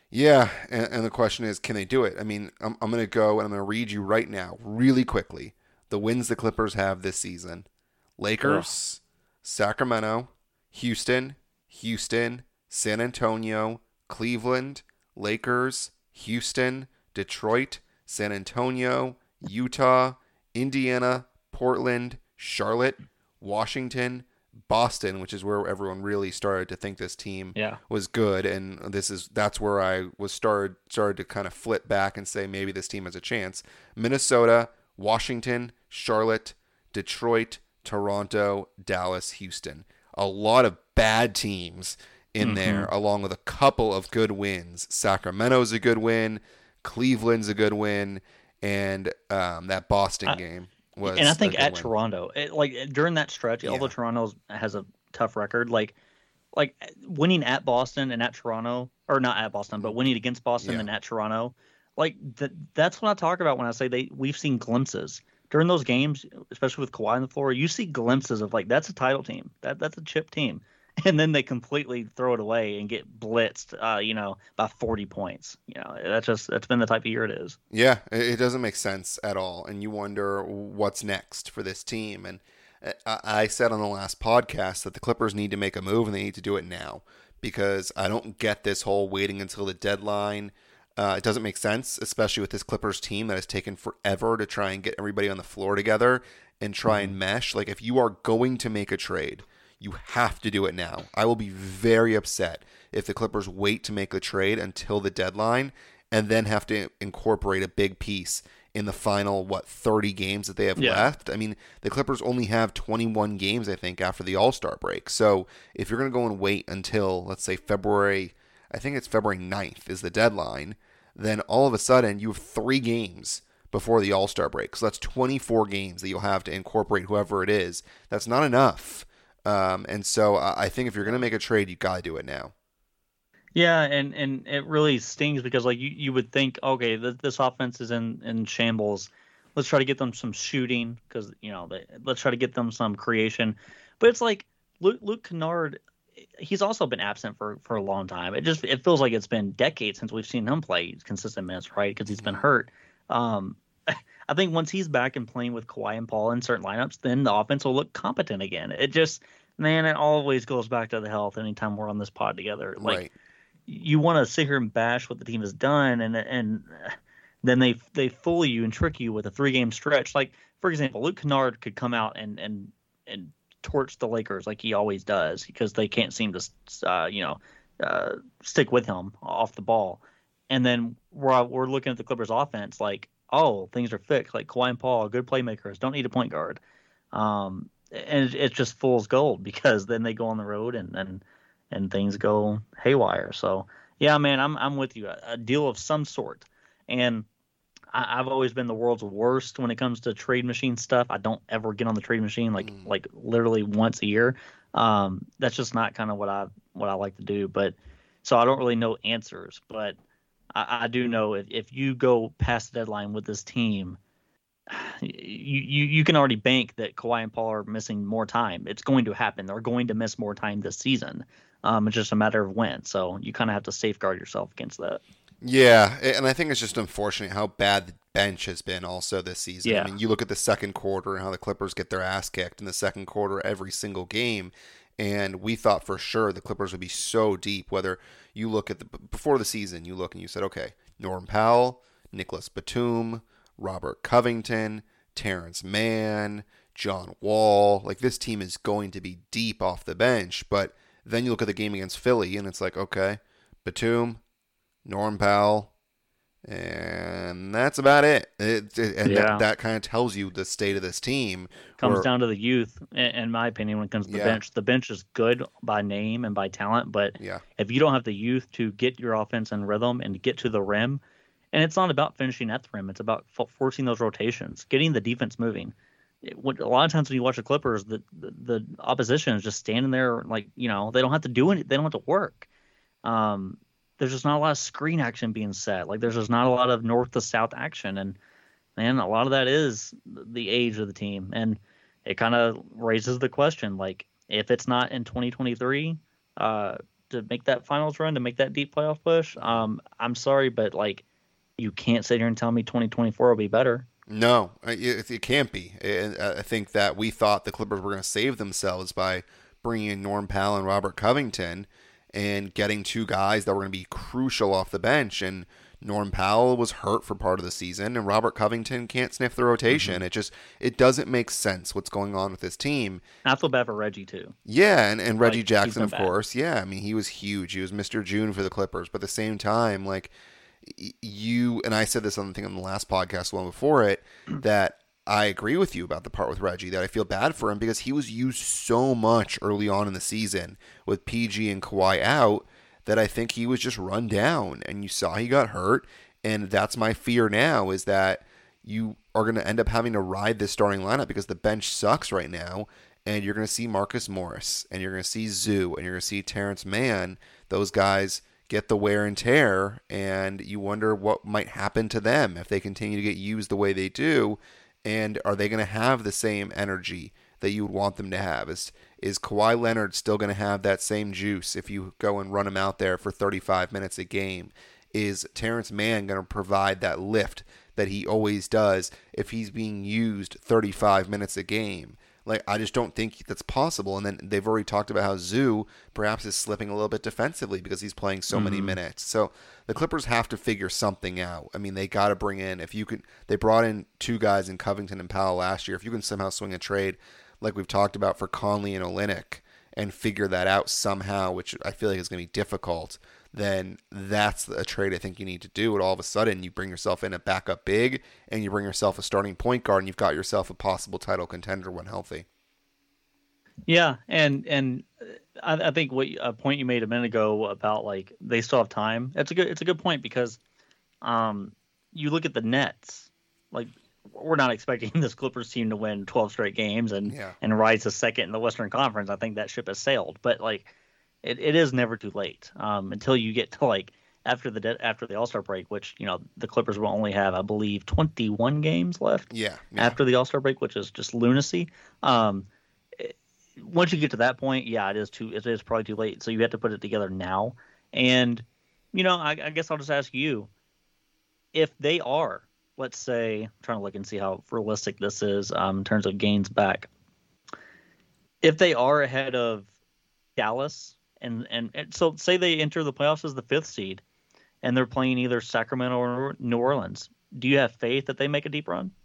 Yeah, and, and the question is, can they do it? I mean, I'm, I'm going to go and I'm going to read you right now, really quickly, the wins the Clippers have this season. Ugh. Lakers, Sacramento, Houston, Houston, San Antonio, Cleveland, Lakers, Houston, Detroit, San Antonio, Utah, Indiana, Portland, Charlotte, Washington, Boston, which is where everyone really started to think this team Yeah. was good, and this is that's where I was started started to kind of flip back and say maybe this team has a chance. Minnesota, Washington, Charlotte, Detroit, Toronto, Dallas, Houston. A lot of bad teams in Mm-hmm. there, along with a couple of good wins. Sacramento's a good win, Cleveland's a good win, and um, that Boston I, game was. and I a think good at win. Toronto, it, like during that stretch, Yeah. although Toronto has a tough record, like like winning at Boston and at Toronto, or not at Boston, but winning against Boston Yeah. and at Toronto, like th- that's what I talk about when I say they we've seen glimpses during those games, especially with Kawhi on the floor. You see glimpses of like that's a title team, that that's a chip team, and then they completely throw it away and get blitzed, uh, you know, by forty points. You know, that's just that's been the type of year it is. Yeah, it it doesn't make sense at all, and you wonder what's next for this team. And I I said on the last podcast that the Clippers need to make a move, and they need to do it now because I don't get this whole waiting until the deadline. Uh, it doesn't make sense, especially with this Clippers team that has taken forever to try and get everybody on the floor together and try and mesh. Like, if you are going to make a trade, you have to do it now. I will be very upset if the Clippers wait to make the trade until the deadline and then have to incorporate a big piece in the final, what, thirty games that they have Yeah. left. I mean, the Clippers only have twenty-one games, I think, after the All-Star break. So if you're going to go and wait until, let's say, February, I think it's February ninth is the deadline, then all of a sudden you have three games before the All-Star break. So that's twenty-four games that you'll have to incorporate whoever it is. That's not enough. Um, and so I I think if you're going to make a trade, you got to do it now. Yeah, and, and it really stings because like you, you would think, okay, th- this offense is in, in shambles. Let's try to get them some shooting because you know they, let's try to get them some creation. But it's like Luke, Luke Kennard, he's also been absent for, for a long time. It just it feels like it's been decades since we've seen him play consistent minutes, right? Because he's been hurt. Um, I think once he's back and playing with Kawhi and Paul in certain lineups, then the offense will look competent again. It just man, it always goes back to the health. Anytime we're on this pod together, like. Right. You want to sit here and bash what the team has done, and and then they they fool you and trick you with a three game stretch. Like for example, Luke Kennard could come out and and and torch the Lakers like he always does because they can't seem to uh, you know uh, stick with him off the ball. And then we're we're looking at the Clippers offense like, oh, things are fixed. Like Kawhi and Paul, good playmakers, don't need a point guard. Um, and it, it's just fool's gold because then they go on the road and and. and things go haywire. So yeah, man, I'm I'm with you. A, a deal of some sort. And I, I've always been the world's worst when it comes to trade machine stuff. I don't ever get on the trade machine like Mm. like literally once a year. Um, that's just not kind of what I what I like to do. But so I don't really know answers. But I, I do know if, if you go past the deadline with this team, you, you you can already bank that Kawhi and Paul are missing more time. It's going to happen. They're going to miss more time this season. Um, it's just a matter of when. So you kind of have to safeguard yourself against that. Yeah, and I think it's just unfortunate how bad the bench has been also this season. Yeah. I mean, you look at the second quarter and how the Clippers get their ass kicked in the second quarter every single game, and we thought for sure the Clippers would be so deep. Whether you look at the before the season, you look and you said, okay, Norm Powell, Nicholas Batum, Robert Covington, Terrence Mann, John Wall. Like, this team is going to be deep off the bench. But then you look at the game against Philly, and it's like, okay, Batum, Norm Powell, and that's about it. it, it and Yeah. that, that kind of tells you the state of this team. Comes where- down to the youth, in, in my opinion, when it comes to the Yeah. bench. The bench is good by name and by talent, but Yeah. if you don't have the youth to get your offense in rhythm and to get to the rim, and it's not about finishing at the rim, it's about fo- forcing those rotations, getting the defense moving. It, what, a lot of times when you watch the Clippers, the, the the opposition is just standing there like, you know, they don't have to do any, they don't have to work. Um, there's just not a lot of screen action being set. Like there's just not a lot of north to south action, and man, a lot of that is the age of the team, and it kind of raises the question, like if it's not in twenty twenty-three, uh, to make that finals run, to make that deep playoff push. Um, I'm sorry, but like, you can't sit here and tell me twenty twenty-four will be better. No, it, it can't be. I think that we thought the Clippers were going to save themselves by bringing in Norm Powell and Robert Covington and getting two guys that were going to be crucial off the bench. And Norm Powell was hurt for part of the season, and Robert Covington can't sniff the rotation. Mm-hmm. It just it doesn't make sense what's going on with this team. I feel bad for Reggie too. Yeah, and, and Reggie like, Jackson, of bad. course. Yeah, I mean, he was huge. He was Mister June for the Clippers. But at the same time, like, you, and I said this on the thing on the last podcast, the one before it, that I agree with you about the part with Reggie, that I feel bad for him because he was used so much early on in the season with P G and Kawhi out that I think he was just run down, and you saw he got hurt, and that's my fear now, is that you are going to end up having to ride this starting lineup because the bench sucks right now, and you're going to see Marcus Morris, and you're going to see Zoo, and you're going to see Terrence Mann, those guys get the wear and tear, and you wonder what might happen to them if they continue to get used the way they do, and are they going to have the same energy that you would want them to have? Is, is Kawhi Leonard still going to have that same juice if you go and run him out there for thirty-five minutes a game? Is Terrence Mann going to provide that lift that he always does if he's being used thirty-five minutes a game? Like, I just don't think that's possible. And then they've already talked about how Zoo perhaps is slipping a little bit defensively because he's playing so mm-hmm. many minutes. So the Clippers have to figure something out. I mean, they got to bring in, if you could, they brought in two guys in Covington and Powell last year. If you can somehow swing a trade like we've talked about for Conley and Olynyk and figure that out somehow, which I feel like is going to be difficult, then that's a trade I think you need to do. And all of a sudden, you bring yourself in a backup big, and you bring yourself a starting point guard, and you've got yourself a possible title contender when healthy. Yeah, and and I, I think what a point you made a minute ago about like they still have time. That's a good. It's a good point because, um, you look at the Nets. Like, we're not expecting this Clippers team to win twelve straight games and yeah. and rise to second in the Western Conference. I think that ship has sailed. But like, it, it is never too late um, until you get to like after the de- after the All-Star break, which you know the Clippers will only have, I believe, twenty-one games left. Yeah, yeah. After the All-Star break, which is just lunacy. Um, it, once you get to that point, yeah, it is too. It is probably too late. So you have to put it together now. And you know, I, I guess I'll just ask you, if they are, let's say, I'm trying to look and see how realistic this is um, in terms of gains back. If they are ahead of Dallas, and, and, and so say they enter the playoffs as the fifth seed, and they're playing either Sacramento or New Orleans, do you have faith that they make a deep run?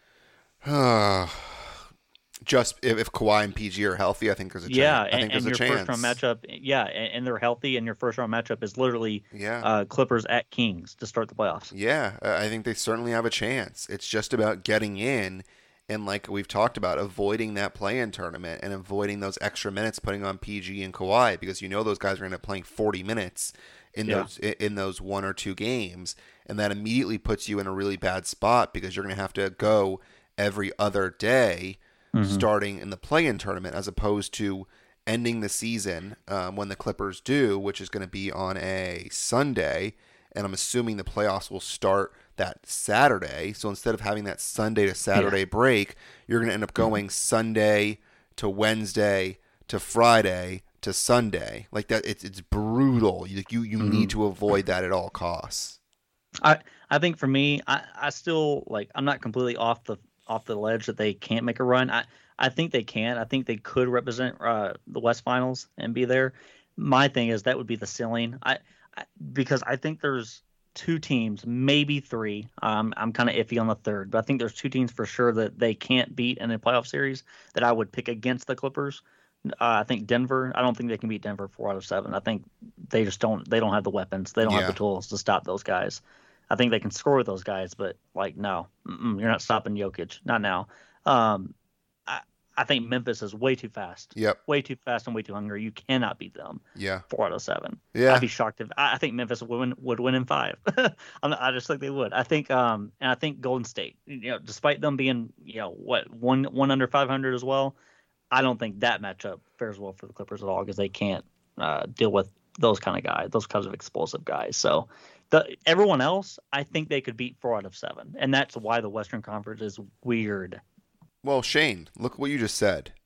Just if, if Kawhi and P G are healthy, I think there's a chance. Yeah, I think and, there's and a your chance. first round matchup, yeah, and, and they're healthy, and your first round matchup is literally yeah. uh, Clippers at Kings to start the playoffs. Yeah, I think they certainly have a chance. It's just about getting in, and like we've talked about, avoiding that play-in tournament and avoiding those extra minutes putting on P G and Kawhi, because you know those guys are going to end up playing forty minutes in yeah. those in those one or two games, and that immediately puts you in a really bad spot because you're going to have to go every other day. Mm-hmm. Starting in the play-in tournament as opposed to ending the season um, when the Clippers do, which is going to be on a Sunday, and I'm assuming the playoffs will start that Saturday. So instead of having that Sunday to Saturday yeah. break, you're going to end up going mm-hmm. Sunday to Wednesday to Friday to Sunday. Like that, it's it's brutal. You you, you mm-hmm. need to avoid that at all costs. I I think for me, I, I still like I'm not completely off the off the ledge that they can't make a run. I, I think they can. I think they could represent uh, the West Finals and be there. My thing is that would be the ceiling. I, I because I think there's two teams, maybe three. Um, I'm kind of iffy on the third, but I think there's two teams for sure that they can't beat in a playoff series that I would pick against the Clippers. Uh, I think Denver. I don't think they can beat Denver four out of seven. I think they just don't. They don't have the weapons. They don't yeah. have the tools to stop those guys. I think they can score with those guys, but like, no, mm-mm, you're not stopping Jokic. Not now. Um, I, I think Memphis is way too fast. Yep. Way too fast and way too hungry. You cannot beat them. Yeah. Four out of seven. Yeah. I'd be shocked if I, I think Memphis would win, would win in five. I'm, I just think they would. I think, um, and I think Golden State, you know, despite them being, you know, what, one, one under five hundred as well, I don't think that matchup fares well for the Clippers at all because they can't uh, deal with those kind of guys, those kinds of explosive guys. So, The, everyone else, I think they could beat four out of seven, and that's why the Western Conference is weird. Well, Shane, look what you just said.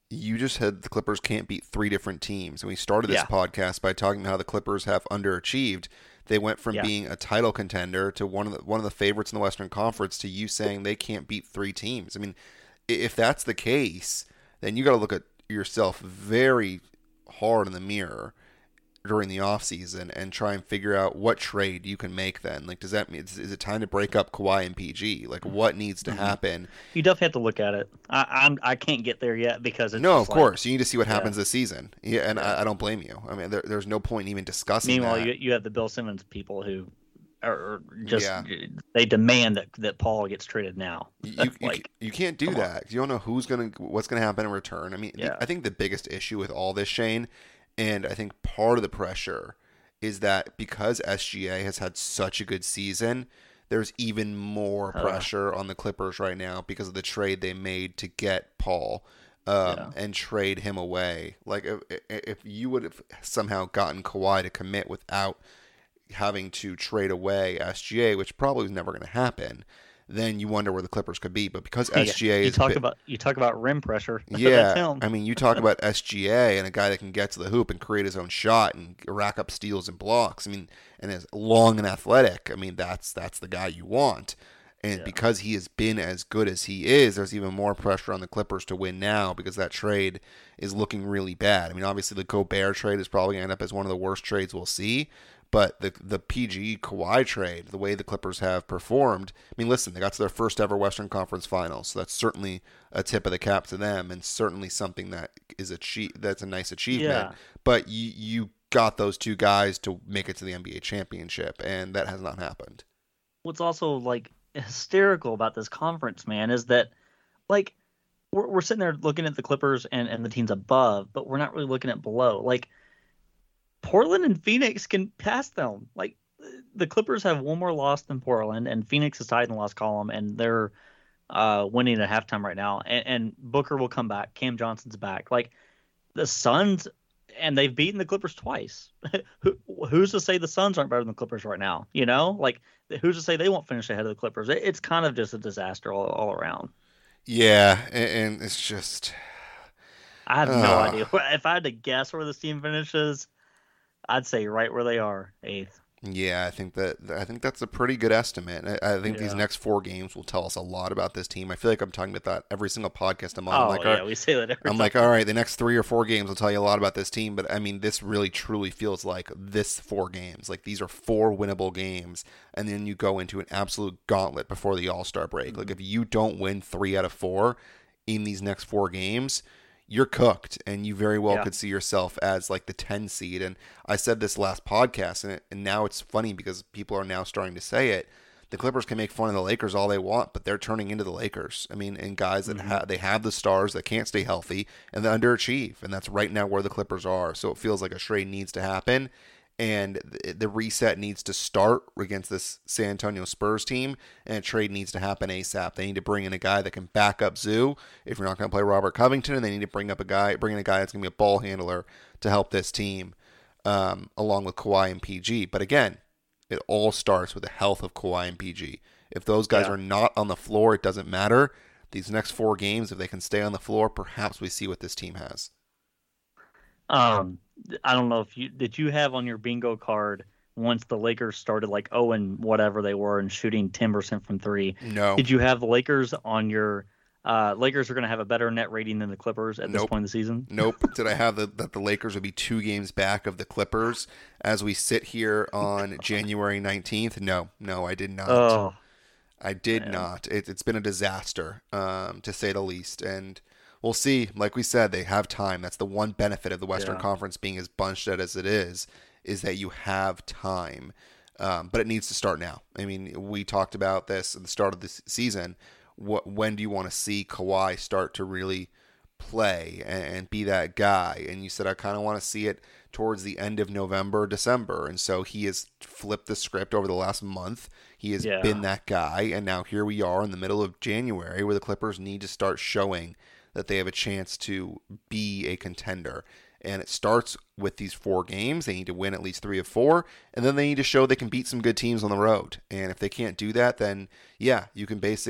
You just said the Clippers can't beat three different teams. And we started this Yeah. podcast by talking about how the Clippers have underachieved. They went from Yeah. being a title contender to one of the one of the favorites in the Western Conference to you saying they can't beat three teams. I mean, i- if that's the case, then you got to look at yourself very hard in the mirror during the offseason and try and figure out what trade you can make then. Like, does that mean, is, is it time to break up Kawhi and P G? Like, what needs to Mhm. happen? You definitely have to look at it. I I'm, I can't get there yet because it's No, just of like- course. You need to see what Yeah. happens this season. Yeah, and Yeah. I, I don't blame you. I mean, there, there's no point in even discussing Meanwhile, that. you you have the Bill Simmons people who are just Yeah. they demand that, that Paul gets traded now. You, you, like, you can't do come on. that. You don't know who's gonna what's gonna happen in return. I mean, the- Yeah. I think the biggest issue with all this, Shane, and I think part of the pressure is that because S G A has had such a good season, there's even more Uh. pressure on the Clippers right now because of the trade they made to get Paul um, Yeah. and trade him away. Like if, if you would have somehow gotten Kawhi to commit without having to trade away S G A, which probably was never going to happen, then you wonder where the Clippers could be. But because yeah, S G A you is talk bit- about you talk about rim pressure. That's yeah, him. I mean, you talk about S G A and a guy that can get to the hoop and create his own shot and rack up steals and blocks. I mean, and is long and athletic. I mean, that's that's the guy you want. And Yeah. because he has been as good as he is, there's even more pressure on the Clippers to win now because that trade is looking really bad. I mean, obviously the Gobert trade is probably going to end up as one of the worst trades we'll see. But the the P G Kawhi trade, the way the Clippers have performed, I mean, listen, they got to their first ever Western Conference Finals, so that's certainly a tip of the cap to them, and certainly something that is achieve that's a nice achievement. Yeah. But you you got those two guys to make it to the N B A championship, and that has not happened. What's also like hysterical about this conference, man, is that like we're we're sitting there looking at the Clippers and, and the teams above, but we're not really looking at below. Like Portland and Phoenix can pass them. Like the Clippers have one more loss than Portland, and Phoenix is tied in the loss column, and they're uh, winning at halftime right now. And, and Booker will come back. Cam Johnson's back. Like the Suns, and they've beaten the Clippers twice. Who, who's to say the Suns aren't better than the Clippers right now? You know, like who's to say they won't finish ahead of the Clippers? It, it's kind of just a disaster all, all around. Yeah, and, and it's just I have no Uh. idea. If I had to guess where this team finishes, I'd say right where they are, eighth. yeah, I think that I think that's a pretty good estimate. I, I think these Yeah. next four games will tell us a lot about this team. I feel like I'm talking about that every single podcast I'm on. Oh, I'm like, all yeah, right, we say that every I'm time. like, all right, the next three or four games will tell you a lot about this team. But I mean, this really truly feels like this four games. Like these are four winnable games, and then you go into an absolute gauntlet before the All Star break. Mm-hmm. Like if you don't win three out of four in these next four games, you're cooked, and you very well Yeah. could see yourself as like the ten seed. And I said this last podcast, and it, and now it's funny because people are now starting to say it. The Clippers can make fun of the Lakers all they want, but they're turning into the Lakers. I mean, and guys that Mhm. ha- they have the stars that can't stay healthy and they underachieve, and that's right now where the Clippers are. So it feels like a trade needs to happen, and th- the reset needs to start against this San Antonio Spurs team, and a trade needs to happen ASAP. They need to bring in a guy that can back up Zoo if you're not going to play Robert Covington, and they need to bring up a guy, bring in a guy that's going to be a ball handler to help this team, um, along with Kawhi and P G. But again, it all starts with the health of Kawhi and P G. If those guys Yeah. are not on the floor, it doesn't matter. These next four games, if they can stay on the floor, perhaps we see what this team has. Um, I don't know if you did you have on your bingo card once the Lakers started like oh and whatever they were and shooting ten percent from three. No. Did you have the Lakers on your uh, Lakers are going to have a better net rating than the Clippers at this Nope. point in the season? Nope. Did I have the, that the Lakers would be two games back of the Clippers as we sit here on January nineteenth? No, no, I did not. Oh, I did man. not. It, it's been a disaster, um, to say the least. And we'll see. Like we said, they have time. That's the one benefit of the Western Yeah. Conference being as bunched out as it is, is that you have time. Um, but it needs to start now. I mean, we talked about this at the start of the season. What, when do you want to see Kawhi start to really play and, and be that guy? And you said, I kind of want to see it towards the end of November, December. And so he has flipped the script over the last month. He has Yeah. been that guy. And now here we are in the middle of January where the Clippers need to start showing that they have a chance to be a contender. And it starts with these four games. They need to win at least three of four. And then they need to show they can beat some good teams on the road. And if they can't do that, then yeah, you can basically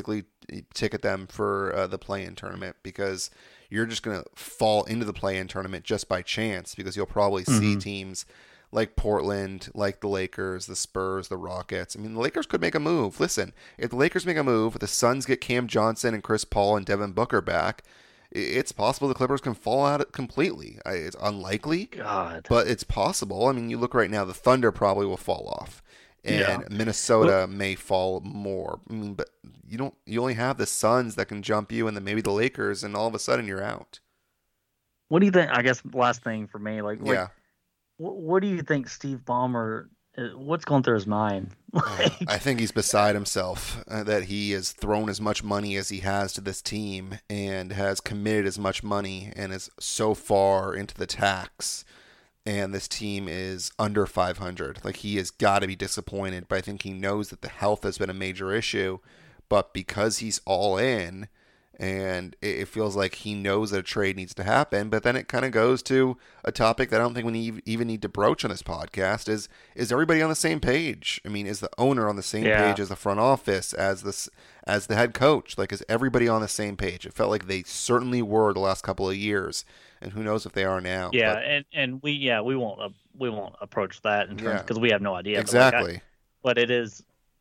ticket them for uh, the play-in tournament, because you're just going to fall into the play-in tournament just by chance, because you'll probably see Mm-hmm. teams like Portland, like the Lakers, the Spurs, the Rockets. I mean, the Lakers could make a move. Listen, if the Lakers make a move, the Suns get Cam Johnson and Chris Paul and Devin Booker back, it's possible the Clippers can fall out completely. It's unlikely, God. but it's possible. I mean, you look right now, the Thunder probably will fall off, and Yeah. Minnesota Well- may fall more. I mean, but you don't. You only have the Suns that can jump you, and then maybe the Lakers, and all of a sudden you're out. What do you think? I guess last thing for me, like, like Yeah. what, what do you think Steve Ballmer? uh, What's going through his mind? Uh, I think he's beside himself uh, that he has thrown as much money as he has to this team and has committed as much money and is so far into the tax, and this team is under five hundred. Like, he has got to be disappointed, but I think he knows that the health has been a major issue, but because he's all in, and it it feels like he knows that a trade needs to happen. But then it kind of goes to a topic that I don't think we need, even need to broach on this podcast is, is everybody on the same page? I mean, is the owner on the same Yeah. page as the front office, as this, as the head coach? Like, is everybody on the same page? It felt like they certainly were the last couple of years, and who knows if they are now. Yeah, But and, and we yeah we won't uh, we won't approach that in terms Yeah. because we have no idea. But, like, I- exactly. but it is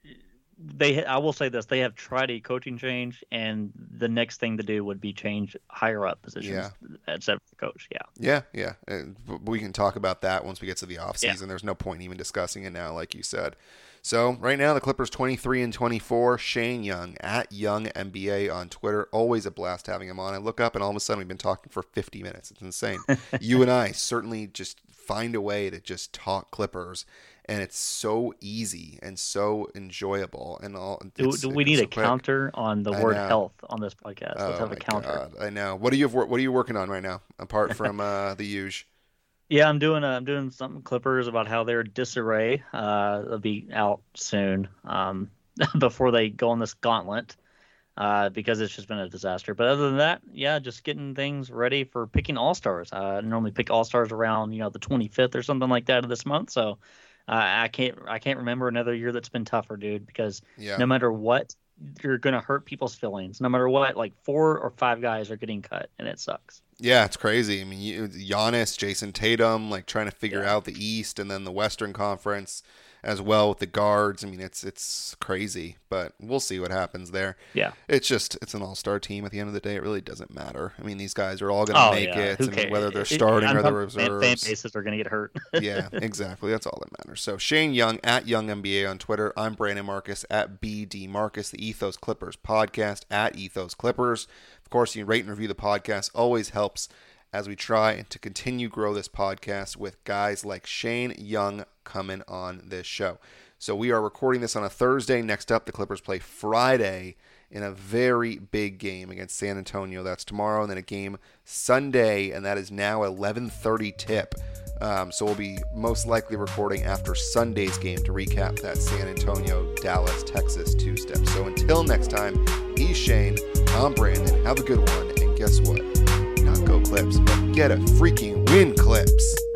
they. I will say this: they have tried a coaching change, and the next thing to do would be change higher up positions except for the coach. Yeah. Yeah, yeah. And we can talk about that once we get to the offseason. Yeah. There's no point even discussing it now, like you said. So right now, the Clippers twenty-three and twenty-four. Shane Young at Young N B A on Twitter. Always a blast having him on. I look up, and all of a sudden, we've been talking for fifty minutes. It's insane. You and I certainly just find a way to just talk Clippers, and it's so easy and so enjoyable. And all. Do, do we need so a quick. counter on the I word know. health on this podcast? Oh Let's have a counter. God. I know. What are you What are you working on right now, apart from uh, the usual? Yeah, I'm doing. A, I'm doing something Clippers about how they're disarray. Uh, they'll be out soon, um, before they go on this gauntlet, uh, because it's just been a disaster. But other than that, yeah, just getting things ready for picking all stars. Uh, I normally pick all stars around you know the twenty-fifth or something like that of this month. So uh, I can't I can't remember another year that's been tougher, dude. Because Yeah. no matter what, you're gonna hurt people's feelings. No matter what, like four or five guys are getting cut, and it sucks. Yeah, it's crazy. I mean, you, Giannis, Jason Tatum, like trying to figure Yeah. out the East and then the Western Conference as well with the guards. I mean, it's it's crazy, but we'll see what happens there. Yeah. It's just it's an all-star team. At the end of the day, it really doesn't matter. I mean, these guys are all going to Oh, make yeah. it, Who and cares? whether they're It- starting I'm or the talking fan- reserves. Fan bases are going to get hurt. Yeah, exactly. That's all that matters. So Shane Young at Young N B A on Twitter. I'm Brandon Marcus at B D Marcus. The Ethos Clippers podcast at Ethos Clippers. Of course, you can rate and review the podcast. Always helps as we try to continue grow this podcast with guys like Shane Young coming on this show. So we are recording this on a Thursday. Next up, the Clippers play Friday in a very big game against San Antonio. That's tomorrow, and then a game Sunday, and that is now eleven thirty tip. Um, so we'll be most likely recording after Sunday's game to recap that San Antonio, Dallas, Texas two-step. So until next time, he's Shane, I'm Brandon. Have a good one, and guess what? Not go Clips, but get a freaking win, Clips.